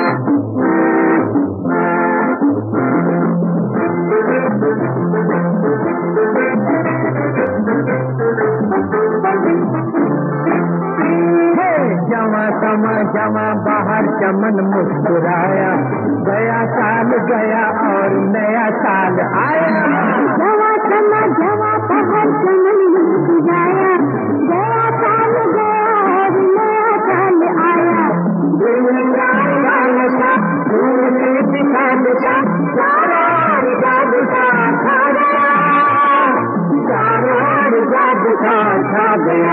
जमा बाहर चमन मुस्कुराया, गया साल गया और नया साल आया। जवा चमा जवा बाहर चमन मुस्कुराया, गया साल गया और नया साल आया। छा गया।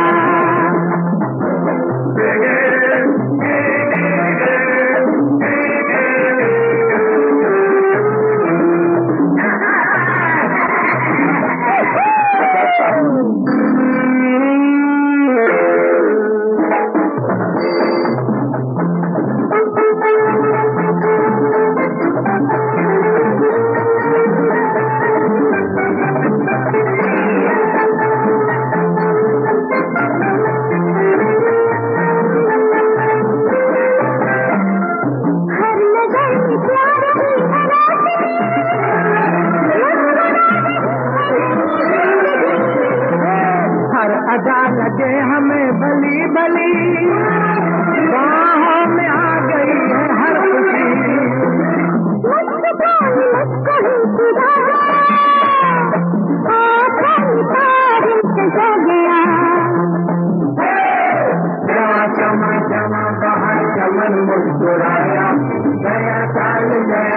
अदा लगे हमें भली भली, बाहों में आ गई है हर खुशी। जमा जमा बाहर चमन मुस्कुराया, गया साल गया